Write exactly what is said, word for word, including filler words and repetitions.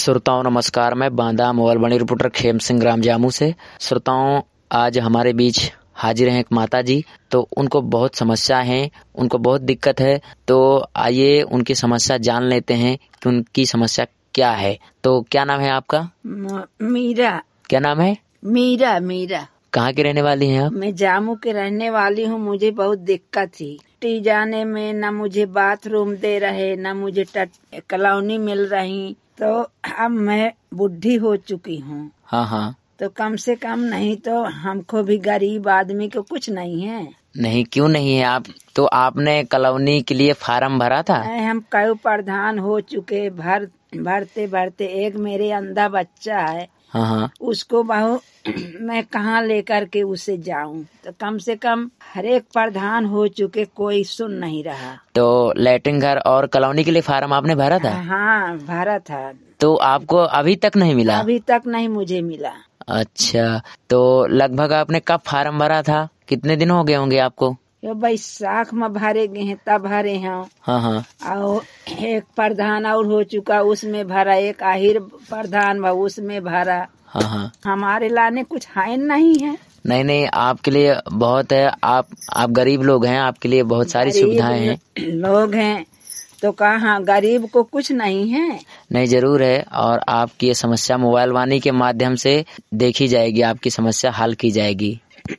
श्रोताओं नमस्कार, मैं बांदा मोबाइल वाणी रिपोर्टर खेम सिंह राम जामू से। श्रोताओं, आज हमारे बीच हाजिर हैं एक माता जी। तो उनको बहुत समस्या है, उनको बहुत दिक्कत है। तो आइए उनकी समस्या जान लेते हैं कि उनकी समस्या क्या है। तो क्या नाम है आपका? मीरा। क्या नाम है? मीरा। मीरा। कहाँ की रहने वाली हैं आप? मैं जामू के रहने वाली हूँ। मुझे बहुत दिक्कत थी टी जाने में, न मुझे बाथरूम दे रहे, न मुझे कॉलोनी मिल रही। तो अब मैं बुढ़ी हो चुकी हूँ। हाँ हाँ। तो कम से कम नहीं तो हमको भी गरीब आदमी को कुछ नहीं है। नहीं, क्यों नहीं है? आप तो आपने कॉलोनी के लिए फार्म भरा था? हम कई प्रधान हो चुके, भर भरते भरते एक मेरे अंधा बच्चा है। हाँ हाँ। उसको बहु मैं कहाँ लेकर के उसे जाऊं? तो कम से कम हर एक प्रधान हो चुके, कोई सुन नहीं रहा। तो लैट्रिन घर और कॉलोनी के लिए फार्म आपने भरा था? हाँ, भरा था। तो आपको अभी तक नहीं मिला? अभी तक नहीं मुझे मिला। अच्छा, तो लगभग आपने कब फार्म भरा था? कितने दिन हो गए होंगे आपको? ये बैसाख में भरे गए हैं, तब भरे हैं। हाँ हाँ। और एक प्रधान और हो चुका, उसमें भरा। एक आहिर प्रधान हुआ, उसमें भरा। हाँ हाँ। हमारे लाने कुछ है नहीं है। नहीं नहीं, आपके लिए बहुत है। आप आप गरीब लोग हैं, आपके लिए बहुत सारी सुविधाएं हैं। लोग हैं तो कहाँ गरीब को कुछ नहीं है? नहीं, जरूर है। और आपकी ये समस्या मोबाइल वाणी के माध्यम से देखी जाएगी, आपकी समस्या हल की जाएगी।